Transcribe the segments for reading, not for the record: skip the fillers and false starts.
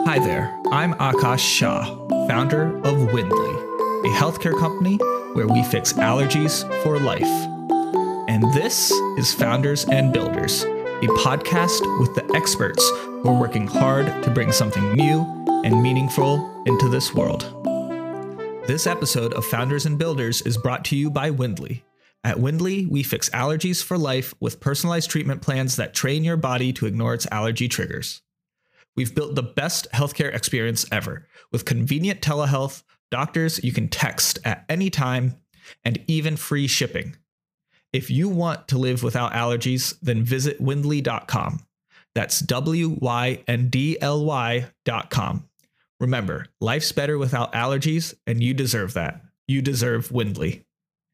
Hi there, I'm Akash Shah, founder of Windley, a healthcare company where we fix allergies for life. And this is Founders and Builders, a podcast with the experts who are working hard to bring something new and meaningful into this world. This episode of Founders and Builders is brought to you by Windley. At Windley, we fix allergies for life with personalized treatment plans that train your body to ignore its allergy triggers. We've built the best healthcare experience ever, with convenient telehealth, doctors you can text at any time, and even free shipping. If you want to live without allergies, then visit windley.com. That's WYNDLY.com. Remember, life's better without allergies, and you deserve that. You deserve Windley.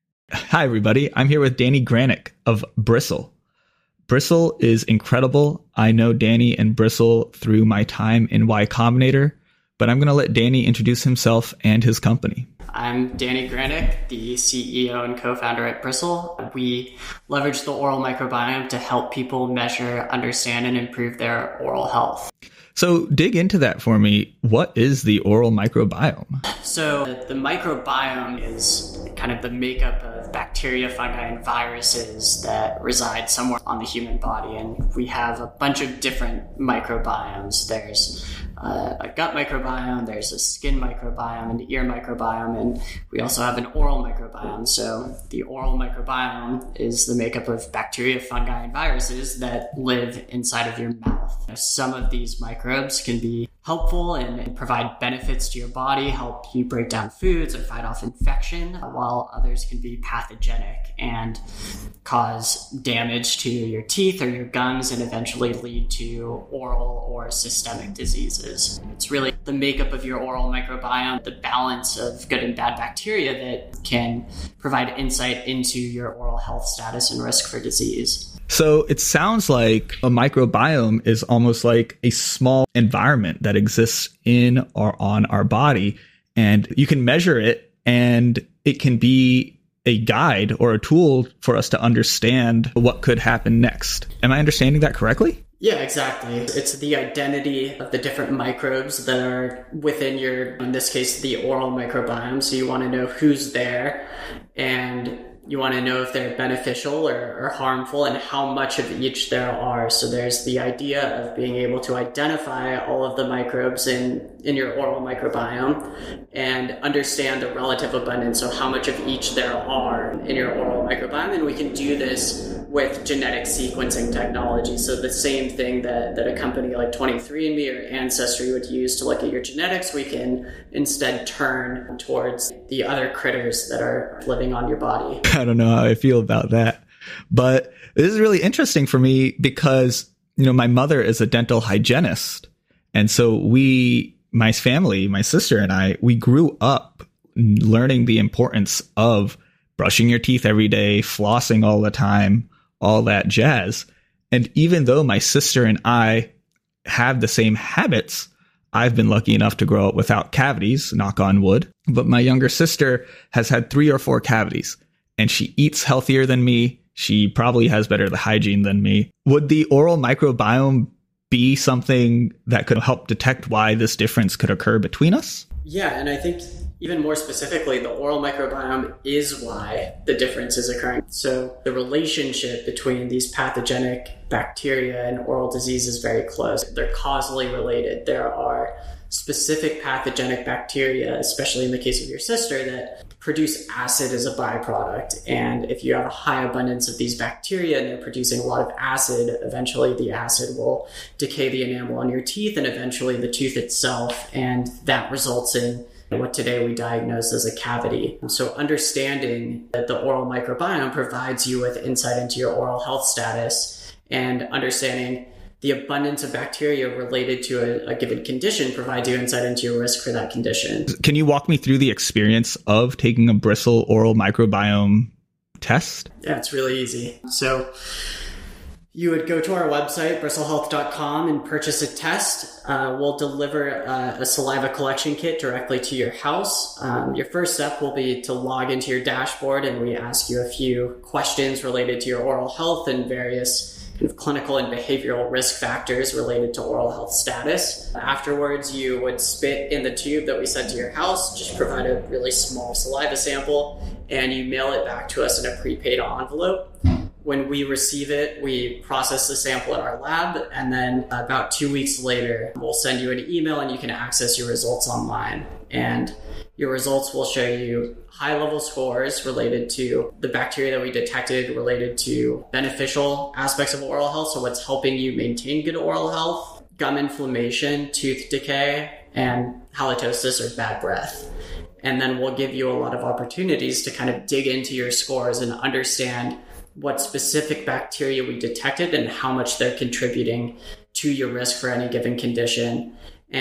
Hi, everybody. I'm here with Danny Granick of Bristle. Bristle is incredible. I know Danny and Bristle through my time in Y Combinator, but I'm going to let Danny introduce himself and his company. I'm Danny Granick, the CEO and co-founder at Bristle. We leverage the oral microbiome to help people measure, understand, and improve their oral health. So dig into that for me. What is the oral microbiome? So the microbiome is kind of the makeup of bacteria, fungi, and viruses that reside somewhere on the human body. And we have a bunch of different microbiomes. There's a gut microbiome, there's a skin microbiome, an ear microbiome, and we also have an oral microbiome. So the oral microbiome is the makeup of bacteria, fungi, and viruses that live inside of your mouth. Some of these microbes can be helpful and provide benefits to your body, help you break down foods and fight off infection, while others can be pathogenic and cause damage to your teeth or your gums and eventually lead to oral or systemic diseases. It's really the makeup of your oral microbiome, the balance of good and bad bacteria that can provide insight into your oral health status and risk for disease. So it sounds like a microbiome is almost like a small environment that exists in or on our body, and you can measure it, and it can be a guide or a tool for us to understand what could happen next. Am I understanding that correctly? Yeah, exactly. It's the identity of the different microbes that are within your, in this case, the oral microbiome. So you want to know who's there, and you want to know if they're beneficial or harmful and how much of each there are. So there's the idea of being able to identify all of the microbes in your oral microbiome and understand the relative abundance, so how much of each there are in your oral microbiome. And we can do this with genetic sequencing technology. So the same thing that a company like 23andMe or Ancestry would use to look at your genetics, we can instead turn towards the other critters that are living on your body. I don't know how I feel about that, but this is really interesting for me because, my mother is a dental hygienist. And so my family, my sister and I, we grew up learning the importance of brushing your teeth every day, flossing all the time, all that jazz. And even though my sister and I have the same habits, I've been lucky enough to grow up without cavities, knock on wood. But my younger sister has had 3 or 4 cavities, and she eats healthier than me. She probably has better hygiene than me. Would the oral microbiome be something that could help detect why this difference could occur between us? Yeah, and I think even more specifically, the oral microbiome is why the difference is occurring. So the relationship between these pathogenic bacteria and oral disease is very close. They're causally related. There are specific pathogenic bacteria, especially in the case of your sister, that produce acid as a byproduct. And if you have a high abundance of these bacteria and they're producing a lot of acid, eventually the acid will decay the enamel on your teeth and eventually the tooth itself. And that results in what today we diagnose as a cavity. So understanding that the oral microbiome provides you with insight into your oral health status, and understanding the abundance of bacteria related to a given condition provides you insight into your risk for that condition. Can you walk me through the experience of taking a Bristle oral microbiome test? Yeah, it's really easy. So you would go to our website, bristlehealth.com, and purchase a test. We'll deliver a saliva collection kit directly to your house. Your first step will be to log into your dashboard, and we ask you a few questions related to your oral health and various kind of clinical and behavioral risk factors related to oral health status. Afterwards, you would spit in the tube that we sent to your house, just provide a really small saliva sample, and you mail it back to us in a prepaid envelope. When we receive it, we process the sample in our lab, and then about 2 weeks later, we'll send you an email and you can access your results online. And your results will show you high-level scores related to the bacteria that we detected, related to beneficial aspects of oral health, so what's helping you maintain good oral health, gum inflammation, tooth decay, and halitosis or bad breath. And then we'll give you a lot of opportunities to kind of dig into your scores and understand what specific bacteria we detected and how much they're contributing to your risk for any given condition.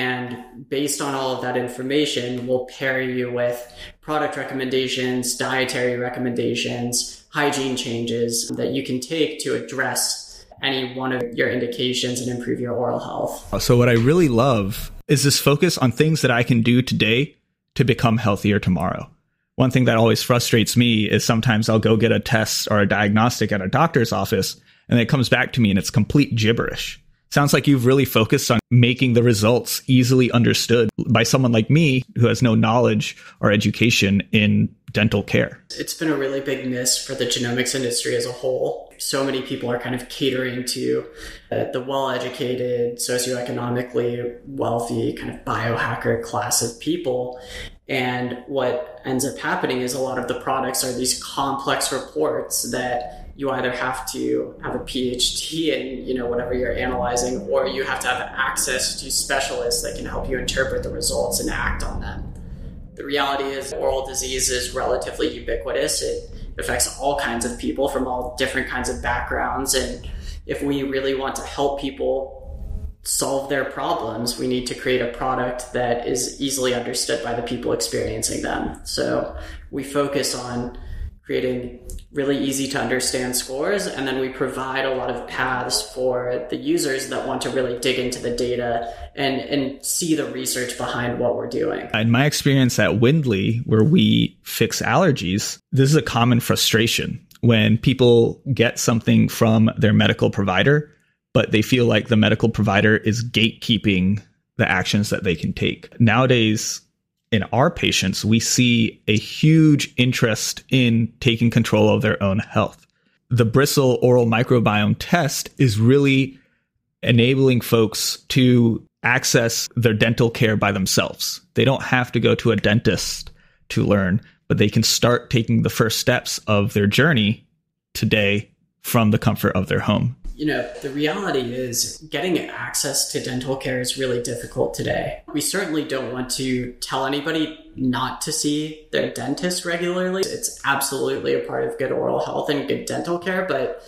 And based on all of that information, we'll pair you with product recommendations, dietary recommendations, hygiene changes that you can take to address any one of your indications and improve your oral health. So what I really love is this focus on things that I can do today to become healthier tomorrow. One thing that always frustrates me is sometimes I'll go get a test or a diagnostic at a doctor's office, and it comes back to me and it's complete gibberish. Sounds like you've really focused on making the results easily understood by someone like me who has no knowledge or education in dental care. It's been a really big miss for the genomics industry as a whole. So many people are kind of catering to the well-educated, socioeconomically wealthy kind of biohacker class of people. And what ends up happening is a lot of the products are these complex reports that you either have to have a PhD in, whatever you're analyzing, or you have to have access to specialists that can help you interpret the results and act on them. The reality is oral disease is relatively ubiquitous. It affects all kinds of people from all different kinds of backgrounds. And if we really want to help people solve their problems, we need to create a product that is easily understood by the people experiencing them. So we focus on creating really easy to understand scores, and then we provide a lot of paths for the users that want to really dig into the data and see the research behind what we're doing. In my experience at Windley, where we fix allergies, this is a common frustration when people get something from their medical provider, but they feel like the medical provider is gatekeeping the actions that they can take. Nowadays, in our patients, we see a huge interest in taking control of their own health. The Bristle oral microbiome test is really enabling folks to access their dental care by themselves. They don't have to go to a dentist to learn, but they can start taking the first steps of their journey today from the comfort of their home. The reality is getting access to dental care is really difficult today. We certainly don't want to tell anybody not to see their dentist regularly. It's absolutely a part of good oral health and good dental care, but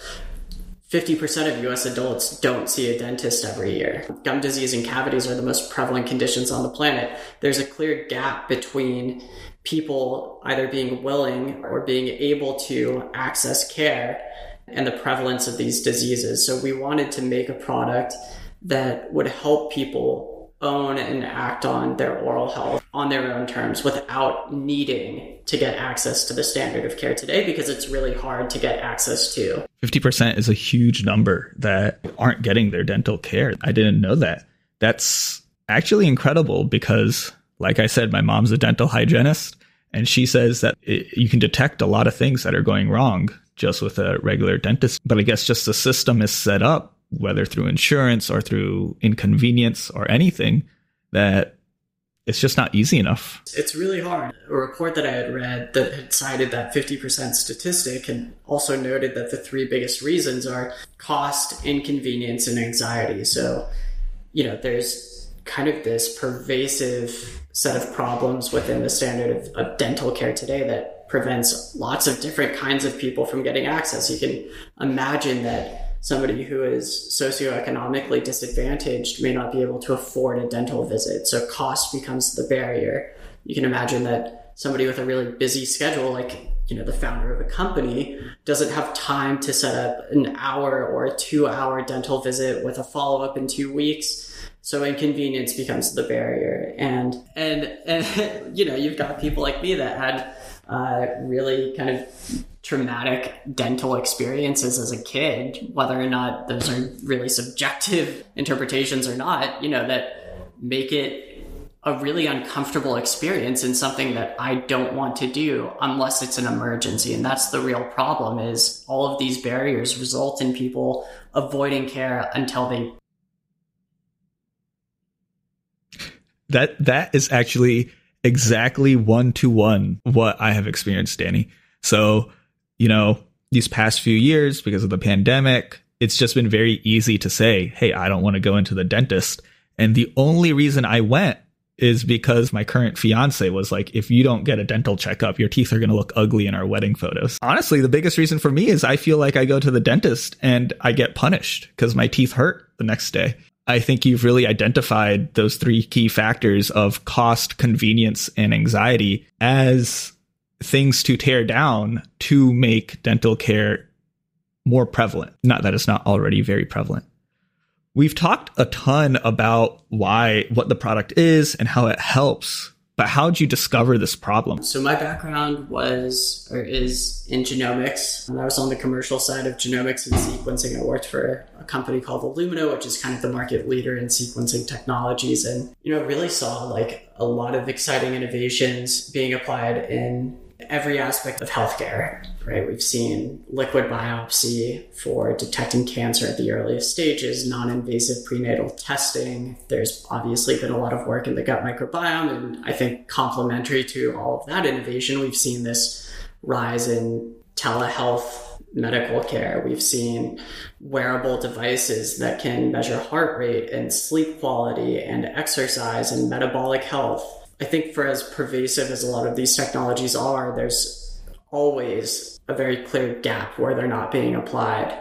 50% of US adults don't see a dentist every year. Gum disease and cavities are the most prevalent conditions on the planet. There's a clear gap between people either being willing or being able to access care and the prevalence of these diseases. So we wanted to make a product that would help people own and act on their oral health on their own terms without needing to get access to the standard of care today, because it's really hard to get access to. 50% is a huge number that aren't getting their dental care. I didn't know that. That's actually incredible because, like I said, my mom's a dental hygienist, and she says that you can detect a lot of things that are going wrong just with a regular dentist. But I guess just the system is set up, whether through insurance or through inconvenience or anything, that it's just not easy enough. It's really hard. A report that I had read that had cited that 50% statistic and also noted that the three biggest reasons are cost, inconvenience, and anxiety. So, there's kind of this pervasive set of problems within the standard of dental care today that prevents lots of different kinds of people from getting access. You can imagine that somebody who is socioeconomically disadvantaged may not be able to afford a dental visit, so cost becomes the barrier. You can imagine that somebody with a really busy schedule, like the founder of a company, doesn't have time to set up an hour or a 2-hour dental visit with a follow-up in 2 weeks. So inconvenience becomes the barrier. And you've got people like me that had really kind of traumatic dental experiences as a kid, whether or not those are really subjective interpretations or not, that make it a really uncomfortable experience and something that I don't want to do unless it's an emergency. And that's the real problem, is all of these barriers result in people avoiding care until they... That is actually exactly 1-to-1 what I have experienced, Danny. So, these past few years, because of the pandemic, it's just been very easy to say, hey, I don't want to go into the dentist. And the only reason I went is because my current fiance was like, if you don't get a dental checkup, your teeth are going to look ugly in our wedding photos. Honestly, the biggest reason for me is I feel like I go to the dentist and I get punished because my teeth hurt the next day. I think you've really identified those 3 key factors of cost, convenience, and anxiety as things to tear down to make dental care more prevalent. Not that it's not already very prevalent. We've talked a ton about what the product is and how it helps, but how did you discover this problem? So my background is in genomics. And I was on the commercial side of genomics and sequencing. I worked for a company called Illumina, which is kind of the market leader in sequencing technologies. And, really saw like a lot of exciting innovations being applied in every aspect of healthcare, right? We've seen liquid biopsy for detecting cancer at the earliest stages, non-invasive prenatal testing. There's obviously been a lot of work in the gut microbiome, and I think complementary to all of that innovation, we've seen this rise in telehealth medical care. We've seen wearable devices that can measure heart rate and sleep quality and exercise and metabolic health. I think for as pervasive as a lot of these technologies are, there's always a very clear gap where they're not being applied.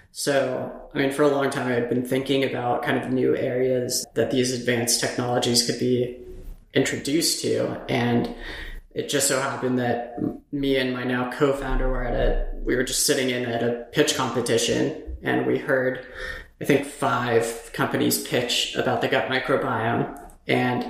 So, for a long time, I've been thinking about kind of new areas that these advanced technologies could be introduced to. And it just so happened that me and my now co-founder we were just sitting in at a pitch competition, and we heard, I think, 5 companies pitch about the gut microbiome. And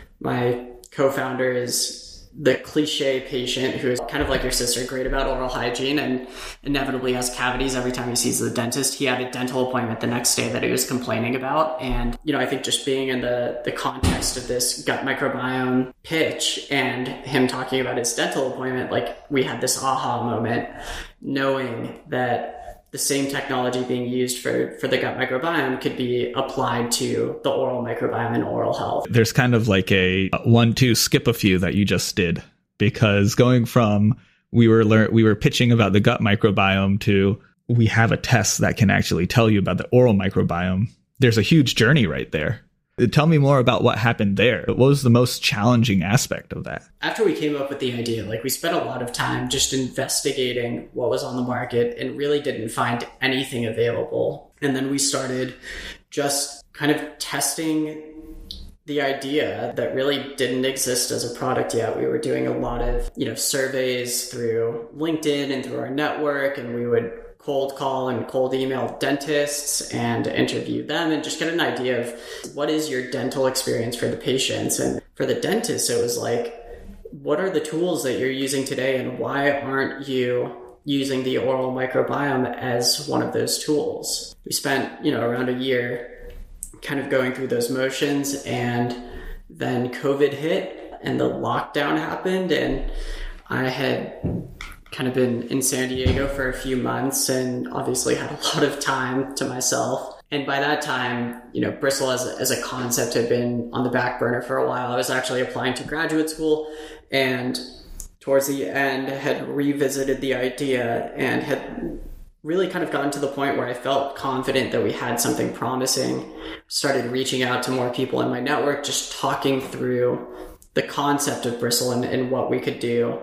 my co-founder is the cliche patient who is kind of like your sister, great about oral hygiene and inevitably has cavities every time he sees the dentist. He had a dental appointment the next day that he was complaining about. And, I think just being in the context of this gut microbiome pitch and him talking about his dental appointment, like we had this aha moment, knowing that the same technology being used for the gut microbiome could be applied to the oral microbiome and oral health. There's kind of like a 1-2 skip a few that you just did, because going from we were pitching about the gut microbiome to we have a test that can actually tell you about the oral microbiome. There's a huge journey right there. Tell me more about what happened there. What was the most challenging aspect of that? After we came up with the idea, we spent a lot of time just investigating what was on the market and really didn't find anything available. And then we started just kind of testing the idea that really didn't exist as a product yet. We were doing a lot of, surveys through LinkedIn and through our network, and we would cold call and cold email dentists and interview them and just get an idea of what is your dental experience for the patients. And for the dentists, it was like, what are the tools that you're using today and why aren't you using the oral microbiome as one of those tools? We spent, around a year kind of going through those motions, and then COVID hit and the lockdown happened, and I had kind of been in San Diego for a few months and obviously had a lot of time to myself. And by that time, Bristle as a concept had been on the back burner for a while. I was actually applying to graduate school, and towards the end had revisited the idea and had really kind of gotten to the point where I felt confident that we had something promising. Started reaching out to more people in my network, just talking through the concept of Bristle and what we could do.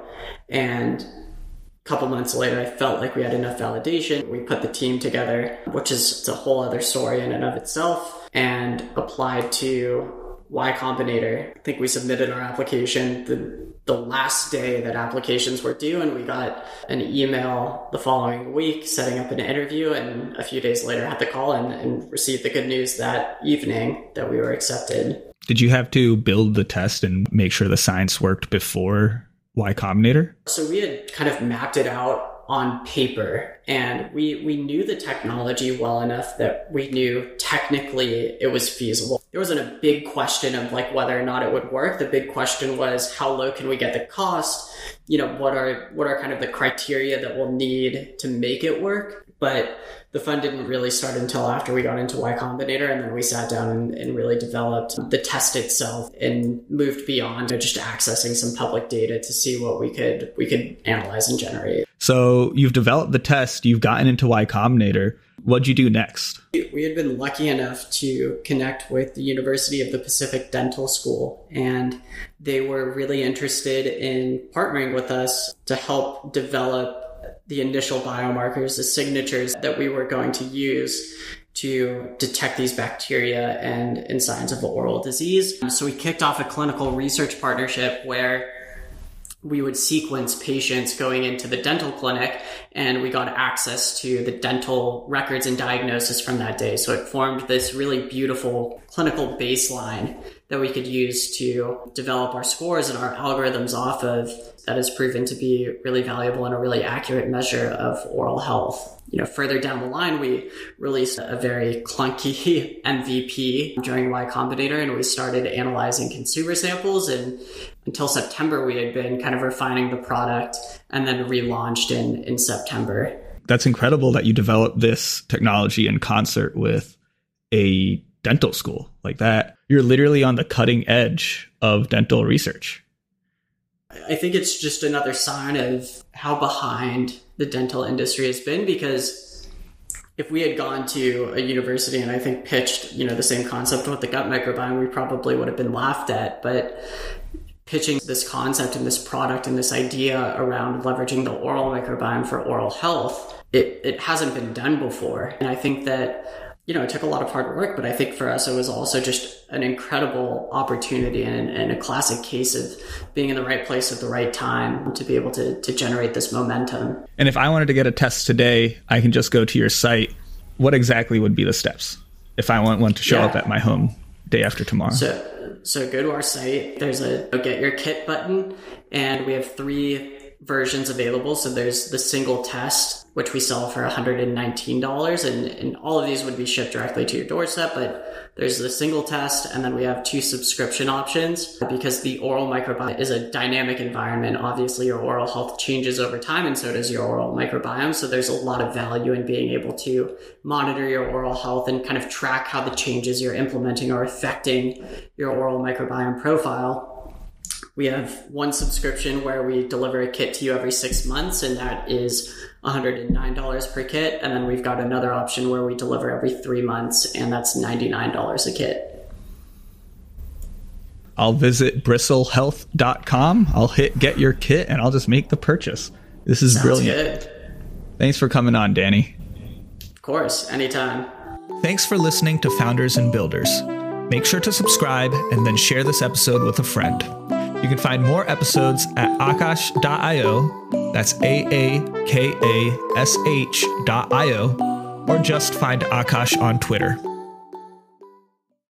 And a couple months later, I felt like we had enough validation. We put the team together, which is a whole other story in and of itself, and applied to Y Combinator. I think we submitted our application the last day that applications were due, and we got an email the following week setting up an interview, and a few days later had the call and received the good news that evening that we were accepted. Did you have to build the test and make sure the science worked before Y Combinator? So we had kind of mapped it out on paper. And we knew the technology well enough that we knew technically it was feasible. There wasn't a big question of like whether or not it would work. The big question was, how low can we get the cost? What are kind of the criteria that we'll need to make it work? But the fun didn't really start until after we got into Y Combinator, and then we sat down and really developed the test itself and moved beyond just accessing some public data to see what we could analyze and generate. So you've developed the test, you've gotten into Y Combinator. What'd you do next? We had been lucky enough to connect with the University of the Pacific Dental School, and they were really interested in partnering with us to help develop the initial biomarkers, the signatures that we were going to use to detect these bacteria and signs of oral disease. So we kicked off a clinical research partnership where we would sequence patients going into the dental clinic, and we got access to the dental records and diagnosis from that day. So it formed this really beautiful clinical baseline that we could use to develop our scores and our algorithms off of. That has proven to be really valuable and a really accurate measure of oral health. Further down the line, we released a very clunky MVP during Y Combinator, and we started analyzing consumer samples. And until September, we had been kind of refining the product and then relaunched in September. That's incredible that you developed this technology in concert with a dental school like that. You're literally on the cutting edge of dental research. I think it's just another sign of how behind the dental industry has been, because if we had gone to a university and I think pitched, the same concept with the gut microbiome, we probably would have been laughed at. But pitching this concept and this product and this idea around leveraging the oral microbiome for oral health, it hasn't been done before. And I think that it took a lot of hard work, but I think for us, it was also just an incredible opportunity and a classic case of being in the right place at the right time to be able to generate this momentum. And if I wanted to get a test today, I can just go to your site. What exactly would be the steps if I want one to show up at my home day after tomorrow? So go to our site. There's a Get Your Kit button, and we have 3 versions available. So there's the single test, which we sell for $119, and all of these would be shipped directly to your doorstep. But there's the single test, and then we have 2 subscription options, because the oral microbiome is a dynamic environment. Obviously, your oral health changes over time, and so does your oral microbiome. So there's a lot of value in being able to monitor your oral health and kind of track how the changes you're implementing are affecting your oral microbiome profile. We have one subscription where we deliver a kit to you every 6 months, and that is $109 per kit. And then we've got another option where we deliver every 3 months, and that's $99 a kit. I'll visit bristlehealth.com. I'll hit Get Your Kit, and I'll just make the purchase. This is brilliant. Good. Thanks for coming on, Danny. Of course, anytime. Thanks for listening to Founders and Builders. Make sure to subscribe and then share this episode with a friend. You can find more episodes at aakash.io, that's AAKASH.io, or just find Aakash on Twitter.